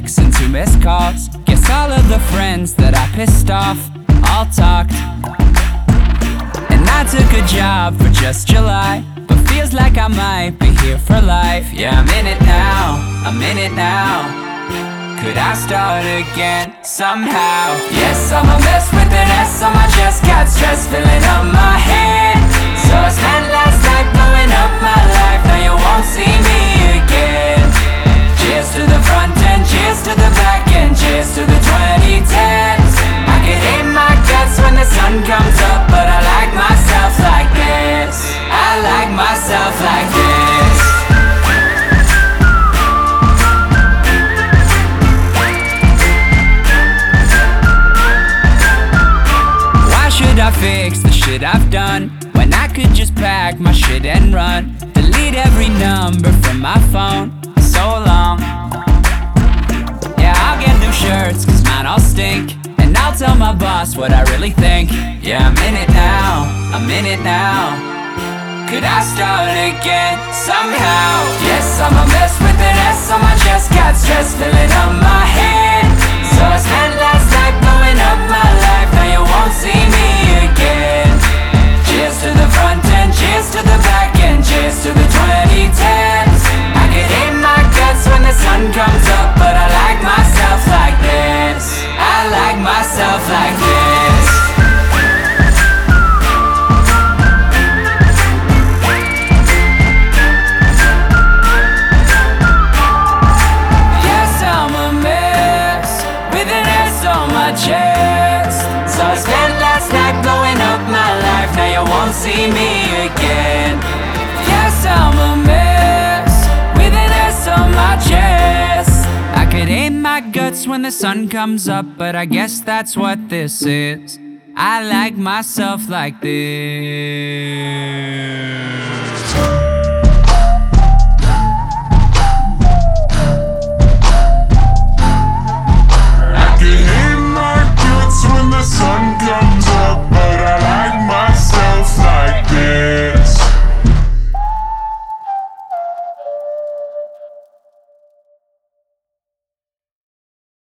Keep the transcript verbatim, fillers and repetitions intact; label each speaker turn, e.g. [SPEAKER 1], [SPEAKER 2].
[SPEAKER 1] texts and two missed calls. Guess all of the friends that I pissed off all talked. And I took a job for just July, but feels like I might be here for life. Yeah, I'm in it now, I'm in it now. Could I start again somehow? Yes, I'm a mess with an S on my chest. Got stress filling up my head. So I spent last night blowing up my life. Now you won't see me again. Cheers to the front end, cheers to the back end, cheers to the twenty tens. I could hate my guts when the sun comes up, but I like myself like this. I like myself like this. Should I fix the shit I've done when I could just pack my shit and run? Delete every number from my phone. So long. Yeah, I'll get new shirts cause mine all stink, and I'll tell my boss what I really think. Yeah, I'm in it now, I'm in it now. Could I start again somehow? Yes, I'm a mess with an S on my chest. Got stress filling up my head. So I spent last night blowing up my life. Now you won't see me again. Cheers to the front end, cheers to the back end, cheers to the twenty tens. I could hate my guts when the sun comes up, but I like myself like this. I like myself like this. Chest. So I spent last night blowing up my life. Now you won't see me again. Yes, I'm a mess with an S on my chest. I could hate my guts when the sun comes up, but I guess that's what this is. I like myself like this.